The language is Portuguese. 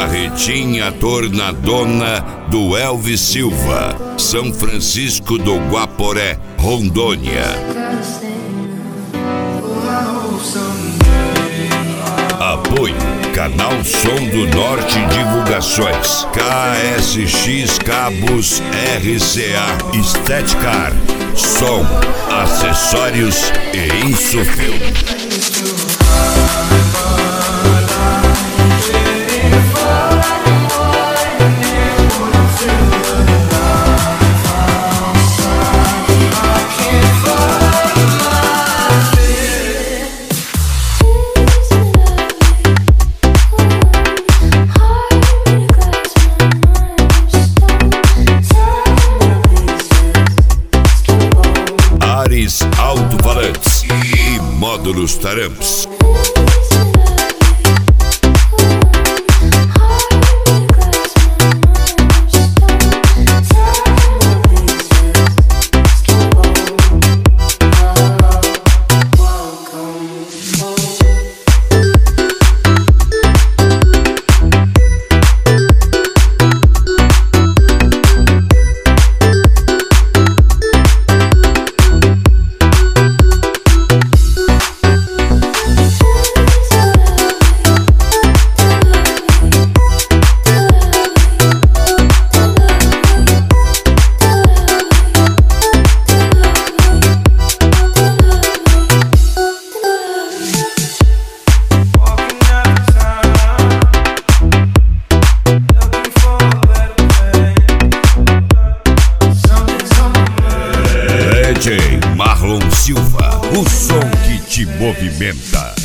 Barretinha Tornadona do Elvis Silva, São Francisco do Guaporé, Rondônia. Apoio Canal Som do Norte Divulgações, KSX Cabos, RCA, Estética, som, acessórios e Insufil. Alto-falantes e módulos Taramps. DJ Marlon Silva, o som que te movimenta.